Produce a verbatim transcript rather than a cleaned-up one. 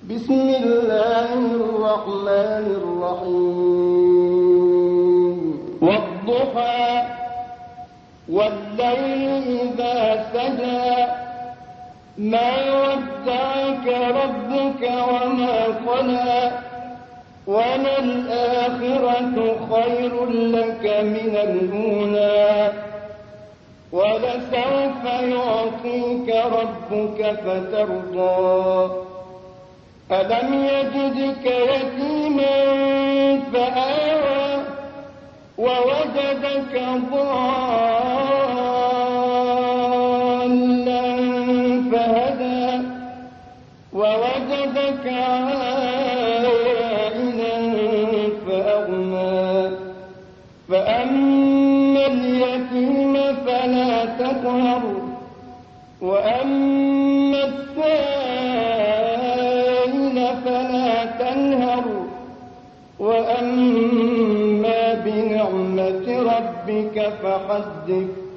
بسم الله الرحمن الرحيم والضحى والليل إذا سجى ما ودعك ربك وما قلى وللآخرة خير لك من الأولى ولسوف يعطيك ربك فترضى ألم يجدك يتيما فآوى ووجدك ضالا فهدى ووجدك عائلا فأغنى فأما اليتيم فلا تقهر وأما السائل فلا تنهر وأما بنعمة ربك فحدث